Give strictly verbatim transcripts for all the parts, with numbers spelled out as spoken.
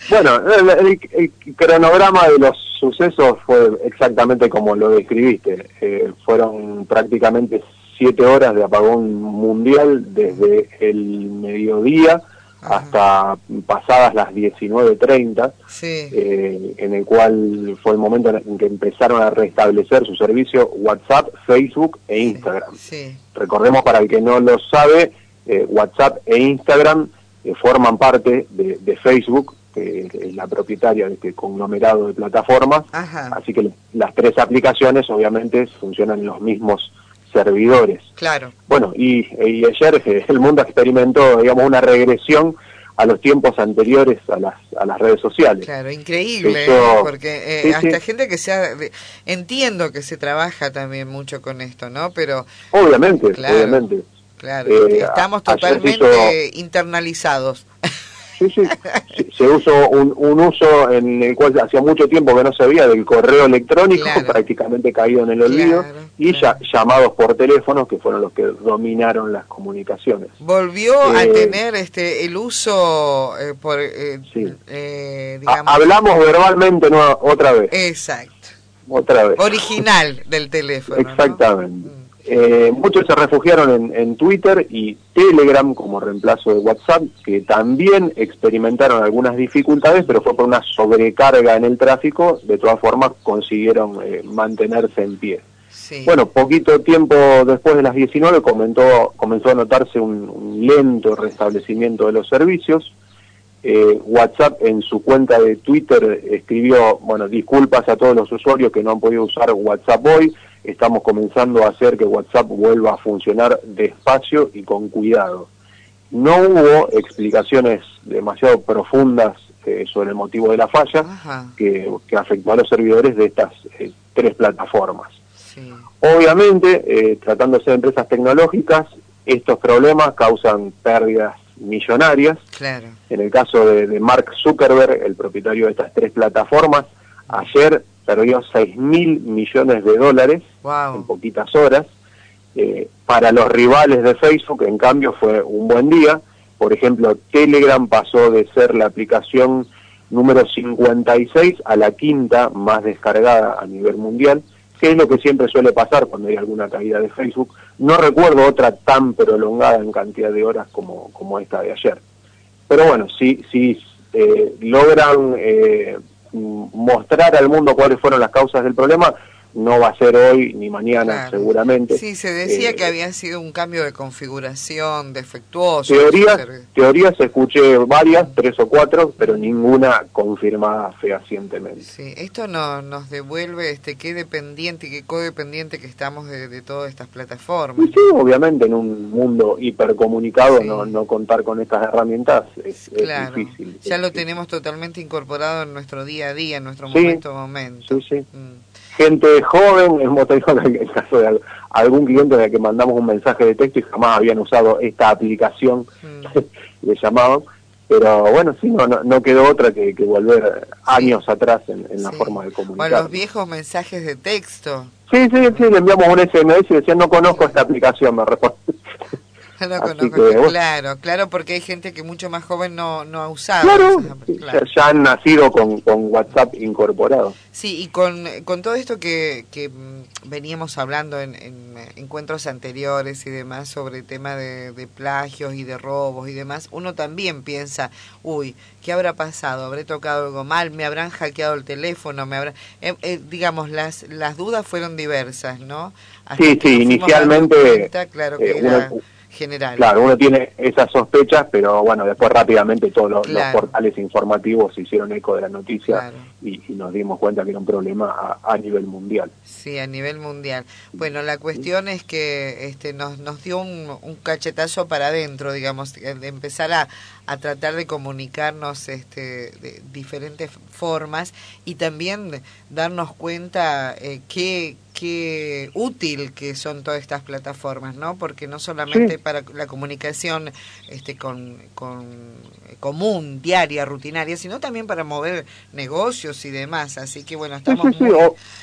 Bueno, el, el, el cronograma de los sucesos fue exactamente como lo describiste. Eh, fueron prácticamente siete horas de apagón mundial desde el mediodía Ajá. hasta pasadas las diecinueve treinta, sí. eh, en el cual fue el momento en que empezaron a restablecer su servicio WhatsApp, Facebook e Instagram. Sí. Sí. Recordemos, para el que no lo sabe, eh, WhatsApp e Instagram eh, forman parte de, de Facebook, que es la propietaria de este conglomerado de plataformas. Ajá. Así que las tres aplicaciones obviamente funcionan en los mismos servidores. Claro. Bueno, y, y ayer eh, el mundo experimentó, digamos, una regresión a los tiempos anteriores a las a las redes sociales. Claro, increíble, Eso, ¿eh? Porque eh, sí, hasta sí. gente que sea... Entiendo que se trabaja también mucho con esto, ¿no? Pero... Obviamente, claro, obviamente. Claro, eh, estamos totalmente hizo... internalizados. Sí, sí, se usó un, un uso en el cual hacía mucho tiempo que no se veía, del correo electrónico, claro. prácticamente caído en el olvido, claro, y claro. ya, llamados por teléfono, que fueron los que dominaron las comunicaciones. Volvió eh, a tener este el uso eh, por, eh, sí. eh, digamos... A, hablamos verbalmente no, otra vez. Exacto. Otra vez. Original del teléfono. Exactamente. ¿no? Eh, muchos se refugiaron en, en Twitter y Telegram como reemplazo de WhatsApp, que también experimentaron algunas dificultades, pero fue por una sobrecarga en el tráfico. De todas formas consiguieron eh, mantenerse en pie. Sí. Bueno, poquito tiempo después de las diecinueve comentó, comenzó a notarse un, un lento restablecimiento de los servicios. Eh, WhatsApp en su cuenta de Twitter escribió, bueno, disculpas a todos los usuarios que no han podido usar WhatsApp hoy. Estamos comenzando a hacer que WhatsApp vuelva a funcionar despacio y con cuidado. No hubo explicaciones demasiado profundas eh, sobre el motivo de la falla que, que afectó a los servidores de estas eh, tres plataformas. Sí. Obviamente, eh, tratándose de empresas tecnológicas, estos problemas causan pérdidas millonarias. Claro. En el caso de, de Mark Zuckerberg, el propietario de estas tres plataformas, ayer perdió seis mil millones de dólares wow. en poquitas horas. Eh, para los rivales de Facebook, en cambio, fue un buen día. Por ejemplo, Telegram pasó de ser la aplicación número cincuenta y seis a la quinta más descargada a nivel mundial, que es lo que siempre suele pasar cuando hay alguna caída de Facebook. No recuerdo otra tan prolongada en cantidad de horas como, como esta de ayer. Pero bueno, si, si eh, logran... Eh, mostrar al mundo cuáles fueron las causas del problema, no va a ser hoy ni mañana, claro. seguramente. Sí, se decía eh, que había sido un cambio de configuración defectuoso. Teorías, teorías escuché varias, tres o cuatro, pero ninguna confirmada fehacientemente. Sí, esto no, nos devuelve este qué dependiente, qué codependiente que estamos de, de todas estas plataformas. Sí, sí, obviamente en un mundo hipercomunicado sí. no, no contar con estas herramientas es, claro. es difícil. Ya es lo difícil. tenemos totalmente incorporado en nuestro día a día, en nuestro sí, momento a momento. Sí, sí. Mm. Gente joven, hemos tenido el caso de algún cliente de que mandamos un mensaje de texto y jamás habían usado esta aplicación, mm. le llamaban, pero bueno, sí, no, no, no quedó otra que, que volver sí. años atrás en, en sí. la forma de comunicar. O los viejos mensajes de texto. Sí, sí, sí, le enviamos un S M S y decían, no conozco esta aplicación, me responde. No conozco, que, bueno. Claro, claro, porque hay gente que mucho más joven no, no ha usado. Claro, claro. Ya, ya han nacido con, con WhatsApp incorporado. Sí, y con, con todo esto que, que veníamos hablando en, en encuentros anteriores y demás sobre el tema de, de plagios y de robos y demás, uno también piensa, uy, ¿qué habrá pasado? ¿Habré tocado algo mal? ¿Me habrán hackeado el teléfono? ¿Me habrá... Eh, eh, digamos, las, las dudas fueron diversas, ¿no? Hasta sí, sí, inicialmente... Cuenta, claro que eh, era... Una... general. Claro, uno tiene esas sospechas, pero bueno, después rápidamente todos los, claro. los portales informativos se hicieron eco de la noticia claro. y, y nos dimos cuenta que era un problema a, a nivel mundial. Sí, a nivel mundial. Bueno, la cuestión es que este nos, nos dio un, un cachetazo para adentro, digamos, de empezar a, a tratar de comunicarnos este, de diferentes formas y también darnos cuenta eh, qué qué útil que son todas estas plataformas, ¿no? Porque no solamente sí. para la comunicación este con, con común, diaria, rutinaria, sino también para mover negocios y demás. Así que bueno, estamos sí, sí, muy... sí.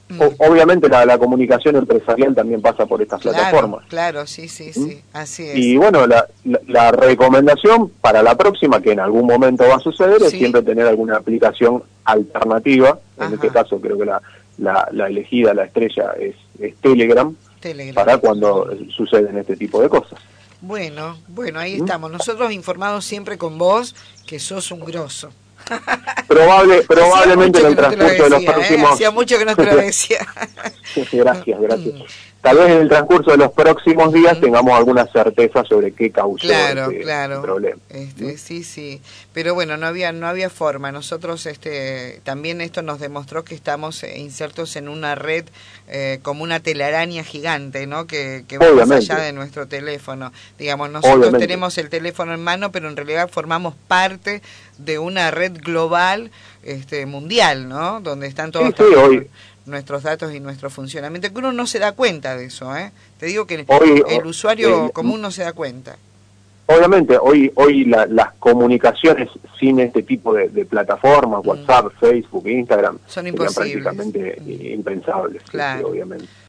O, obviamente la, la comunicación empresarial también pasa por estas claro, plataformas. Claro, sí, sí, sí, ¿Mm? Así es. Y bueno, la, la, la recomendación para la próxima, que en algún momento va a suceder, sí. es siempre tener alguna aplicación alternativa. Ajá. En este caso creo que la, la, la elegida, la estrella, es, es Telegram, Telegram, para cuando suceden este tipo de cosas. Bueno, bueno, ahí ¿Mm? estamos. Nosotros informados siempre con vos, que sos un grosso. Probable, probablemente en el transcurso decía, de los próximos... ¿eh? Hacía mucho que no te lo decía. Gracias, gracias. Tal vez en el transcurso de los próximos días uh-huh. tengamos alguna certeza sobre qué causó claro, este, claro. este problema. Este, ¿Mm? Sí, sí. Pero bueno, no había no había forma. Nosotros este también esto nos demostró que estamos insertos en una red eh, como una telaraña gigante, ¿no? Que, que va más allá de nuestro teléfono. Digamos, nosotros Obviamente. tenemos el teléfono en mano, pero en realidad formamos parte de una red global este mundial, ¿no? Donde están todos... Sí, sí, hoy... nuestros datos y nuestro funcionamiento, que uno no se da cuenta de eso, ¿eh? Te digo que hoy, el usuario eh, común no se da cuenta. Obviamente, hoy hoy la, las comunicaciones sin este tipo de, de plataformas, mm. WhatsApp, Facebook, Instagram, son imposibles. Prácticamente mm. impensables, claro. sí, obviamente.